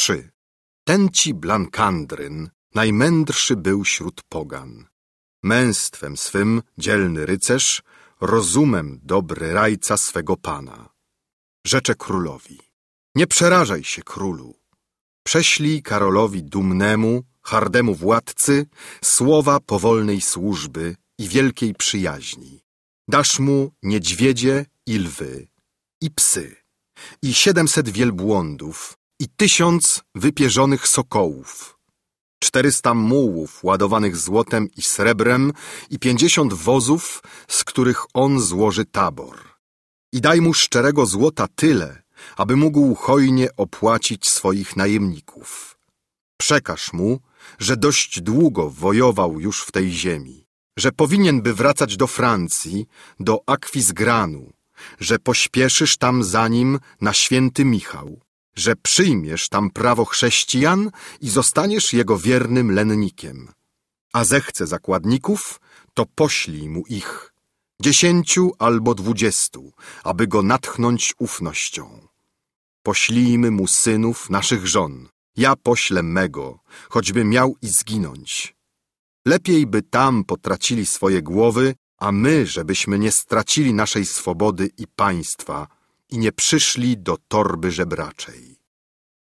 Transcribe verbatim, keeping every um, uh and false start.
trzy. Ten ci Blankandryn najmędrszy był śród pogan. Męstwem swym dzielny rycerz, rozumem dobry rajca swego pana. Rzecze królowi: nie przerażaj się, królu. Prześlij Karolowi dumnemu, hardemu władcy słowa powolnej służby i wielkiej przyjaźni. Dasz mu niedźwiedzie i lwy, i psy, i siedemset wielbłądów, i tysiąc wypierzonych sokołów, czterysta mułów ładowanych złotem i srebrem i pięćdziesiąt wozów, z których on złoży tabor. I daj mu szczerego złota tyle, aby mógł hojnie opłacić swoich najemników. Przekaż mu, że dość długo wojował już w tej ziemi, że powinien by wracać do Francji, do Akwizgranu, że pośpieszysz tam za nim na święty Michał, że przyjmiesz tam prawo chrześcijan i zostaniesz jego wiernym lennikiem. A zechce zakładników, to poślij mu ich, dziesięciu albo dwudziestu, aby go natchnąć ufnością. Poślijmy mu synów naszych żon, ja poślę mego, choćby miał i zginąć. Lepiej by tam potracili swoje głowy, a my, żebyśmy nie stracili naszej swobody i państwa i nie przyszli do torby żebraczej.